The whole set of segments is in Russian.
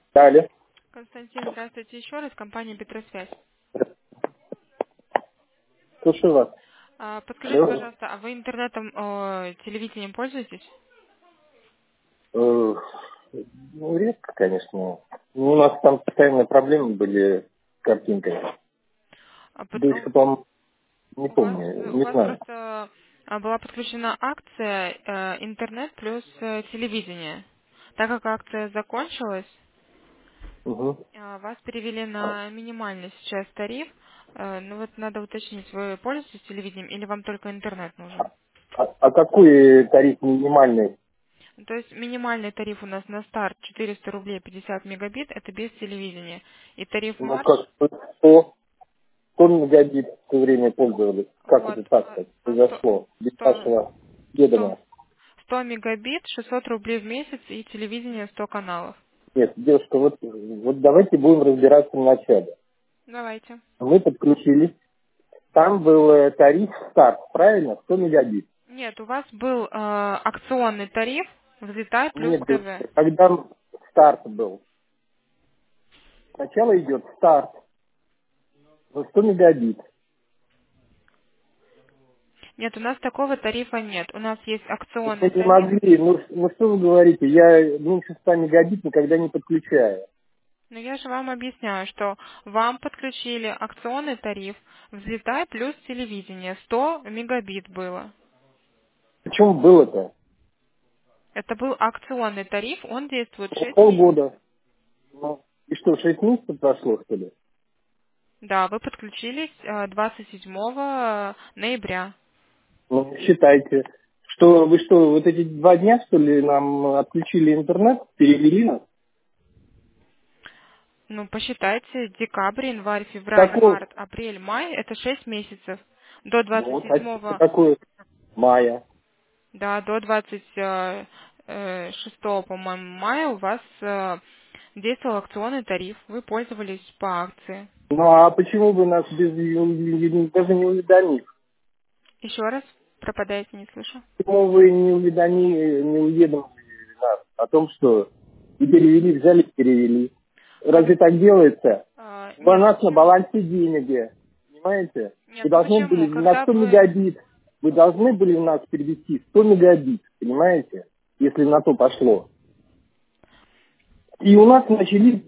Далее. Константин, здравствуйте еще раз, компания Петросвязь. Слушаю вас. Подскажите, Алло. пожалуйста, а вы интернетом, телевидением пользуетесь? Э, Ну, редко, конечно. Ну, у нас там постоянно проблемы были с картинкой. Дочка, по-моему, не помню, У не вас знаю. просто была подключена акция интернет плюс телевидение. Так как акция закончилась, Угу. вас перевели на минимальный сейчас тариф. Ну вот надо уточнить, вы пользуетесь телевидением или вам только интернет нужен? А какой тариф минимальный? То есть минимальный тариф у нас на старт 400 рублей 50 мегабит, это без телевидения. И тариф Ну, марш, как, 100 мегабит все время пользовались. Как вот, это так-то 100, произошло? Без 100, вашего 100, ведома. 100 мегабит, 600 рублей в месяц и телевидение 100 каналов. Нет, девушка, вот давайте будем разбираться вначале. Давайте. Мы подключились. Там был тариф старт, правильно? 100 мегабит. Нет, у вас был акционный тариф, взлетай плюс Нет, ТВ. когда старт был. Сначала идет старт за 100 мегабит. Нет, у нас такого тарифа нет. У нас есть Мы акционный не тариф. могли, ну что вы говорите, я меньше 100 мегабит никогда не подключаю. Но я же вам объясняю, что вам подключили акционный тариф, взлетай плюс телевидение. 100 мегабит было. Причем было-то? Это был акционный тариф, он действует 6 месяцев. Полгода. Ну, и что, 6 месяцев прошло, что ли? Да, вы подключились 27 ноября. Ну, считайте. Вы что, вот эти 2 дня, что ли, нам отключили интернет, перевели нас? Ну, посчитайте, декабрь, январь, февраль, Какой? март, апрель, май, это 6 месяцев. До Ну, вот, а 27, какое? Мая. да, до 26, по-моему, мая у вас действовал акционный тариф. Вы пользовались по акции. Ну, а почему бы нас даже не уведомив? Еще раз, пропадаете, не слышу. Почему вы не уведомили нас о том, что и перевели, взяли, перевели? Разве так делается? У Нет, нас на почему? балансе деньги, понимаете? Нет, Вы ну должны почему? были на Когда 100 вы... мегабит, вы должны были у нас перевести 100 мегабит, понимаете? Если на то пошло. И у нас начались...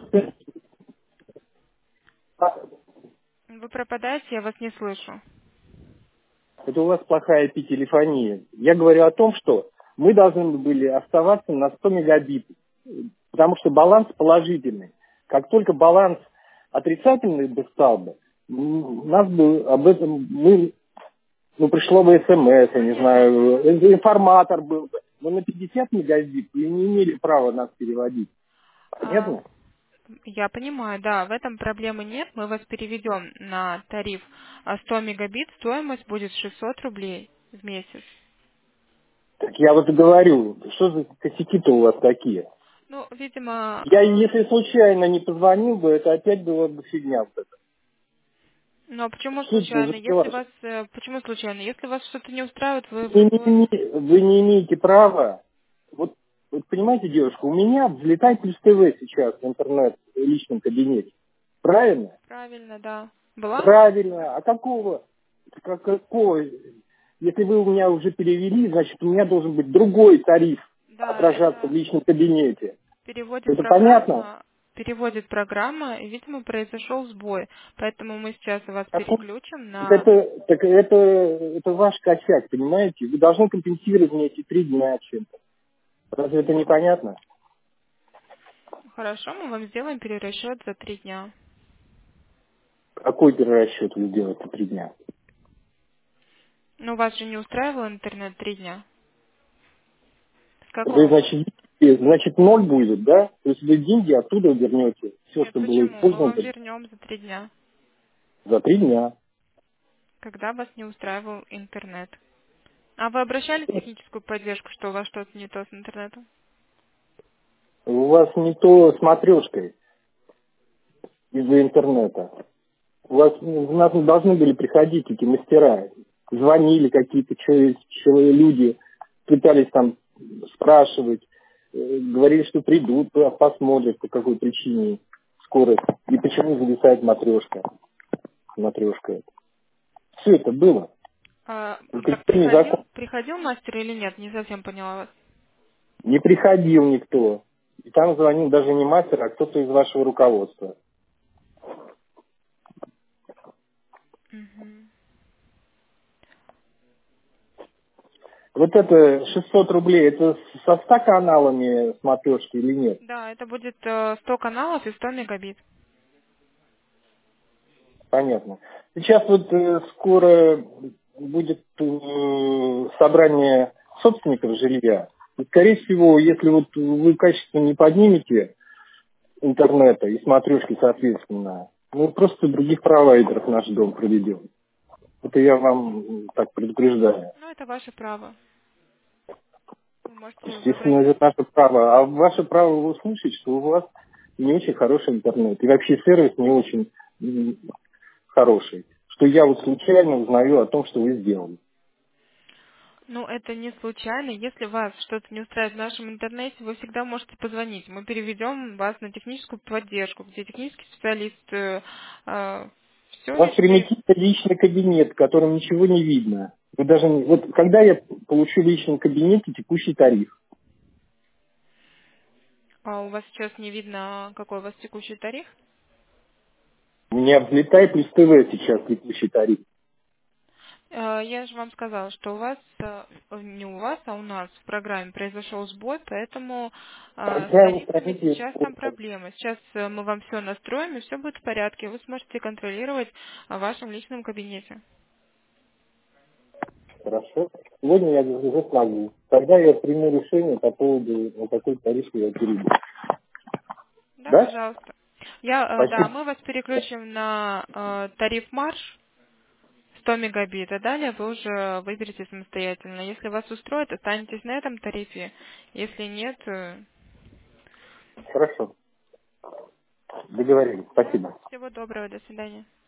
Вы пропадаете, я вас не слышу. Это у вас плохая телефония. Я говорю о том, что мы должны были оставаться на 100 мегабит, потому что баланс положительный. Как только баланс отрицательный бы стал бы, нас бы об этом, пришло бы смс, я Ну не нет, я знаю, поняла. информатор был бы. Но на 50 мегабит вы не имели права нас переводить. А, Понятно? я понимаю, да, в этом проблемы нет. Мы вас переведем на тариф 100 мегабит. Стоимость будет 600 рублей в месяц. Так я вот и говорю, что за косяки-то у вас такие? Ну, видимо, Я, если случайно не позвонил бы, это опять была бы фигня. Вот эта. но почему Что это случайно? за Если дела? вас, почему случайно? Если вас что-то не устраивает, вы Вы не имеете права. Вот понимаете, девушка, у меня взлетает плюс ТВ сейчас в интернет в личном кабинете. Правильно? правильно, да. Была? Правильно. А какого? Если вы у меня уже перевели, значит, у меня должен быть другой тариф Да, отражаться в это личном кабинете. переводит Это понятно? программа, и, видимо, произошел сбой. Поэтому мы сейчас вас Какой? переключим Так на... это ваш косяк, понимаете? Вы должны компенсировать мне эти 3 дня чем-то. Разве это непонятно? Хорошо, мы вам сделаем перерасчет за 3 дня. Какой перерасчет вы сделаете 3 дня? Ну, вас же не устраивал интернет 3 дня? С Вы, какого года? значит, ноль будет, да? То есть вы деньги оттуда вернете, все, Нет, что было почему? Мы использовано вам вернем за 3 дня, за 3 дня. когда вас не устраивал интернет. А вы обращались в техническую поддержку, что у вас что-то не то с интернетом? У вас не то смотрешкой из-за интернета. У нас должны были приходить эти мастера. Звонили какие-то люди, пытались там спрашивать. говорили, что придут, посмотрят, по какой причине скорость, и почему зависает матрешка. Все это было. Только Так никто не закон. приходил мастер или нет? Не совсем поняла вас. Не приходил никто. И там звонил даже не мастер, а кто-то из вашего руководства. Мгм. Вот это 600 рублей, это со 100 каналами смотрешки или нет? Да, это будет 100 каналов и 100 мегабит. Понятно. Сейчас вот скоро будет собрание собственников жилья. И, скорее всего, если вот вы качественно не поднимете интернета и смотрешки соответственно, мы просто других провайдеров наш дом проведем. Это я вам так предупреждаю. Ну, это ваше право. Вы можете Естественно, выбрать. это наше право. А ваше право услышать, что у вас не очень хороший интернет. И вообще сервис не очень хороший. Что я вот случайно узнаю о том, что вы сделали. Ну, это не случайно. Если вас что-то не устраивает в нашем интернете, вы всегда можете позвонить. Мы переведем вас на техническую поддержку, где технический специалист все У вас решит. примитивный личный кабинет, в котором ничего не видно. Вы даже вот когда я получу в личном кабинете текущий тариф? А у вас сейчас не видно, какой у вас текущий тариф? У меня взлетай плюс ТВ сейчас текущий тариф. Я же вам сказала, что у вас, не у вас, а у нас в программе произошел сбой, поэтому с Программу тарифами храните сейчас там проблемы. Сейчас мы вам все настроим, и все будет в порядке. Вы сможете контролировать в вашем личном кабинете. хорошо. Сегодня я уже смогу. Тогда я приму решение по поводу, на какой тариф я перейду. Да, Да? пожалуйста. Да, Спасибо. мы вас переключим на тариф марш 100 мегабит, а далее вы уже выберете самостоятельно. Если вас устроит, останетесь на этом тарифе. Если нет, Хорошо. Договорились. да, Спасибо. всего доброго, до свидания.